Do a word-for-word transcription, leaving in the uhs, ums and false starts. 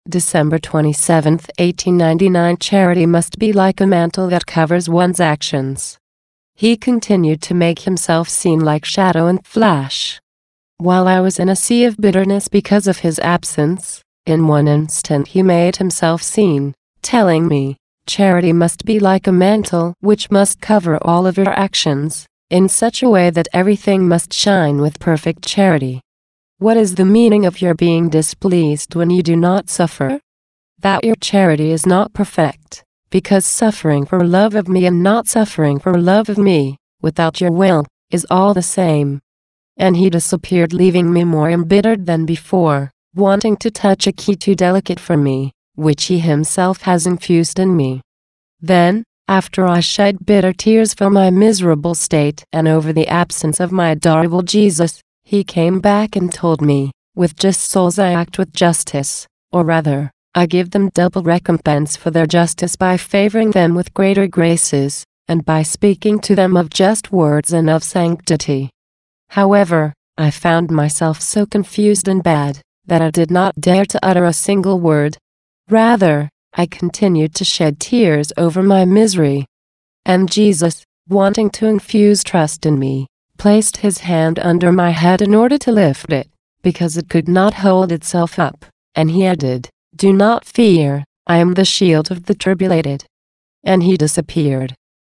December twenty-seventh, eighteen ninety-nine. Charity must be like a mantle that covers one's actions. He continued to make himself seen like shadow and flash. While I was in a sea of bitterness because of his absence, in one instant he made himself seen, telling me, charity must be like a mantle which must cover all of your actions, in such a way that everything must shine with perfect charity. What is the meaning of your being displeased when you do not suffer? That your charity is not perfect, because suffering for love of me and not suffering for love of me, without your will, is all the same. And he disappeared, leaving me more embittered than before, wanting to touch a key too delicate for me, which he himself has infused in me. Then, after I shed bitter tears for my miserable state and over the absence of my adorable Jesus, he came back and told me, with just souls I act with justice, or rather, I give them double recompense for their justice by favoring them with greater graces, and by speaking to them of just words and of sanctity. However, I found myself so confused and bad, that I did not dare to utter a single word. Rather, I continued to shed tears over my misery. And Jesus, wanting to infuse trust in me, placed his hand under my head in order to lift it, because it could not hold itself up, and he added, "Do not fear, I am the shield of the tribulated." And he disappeared.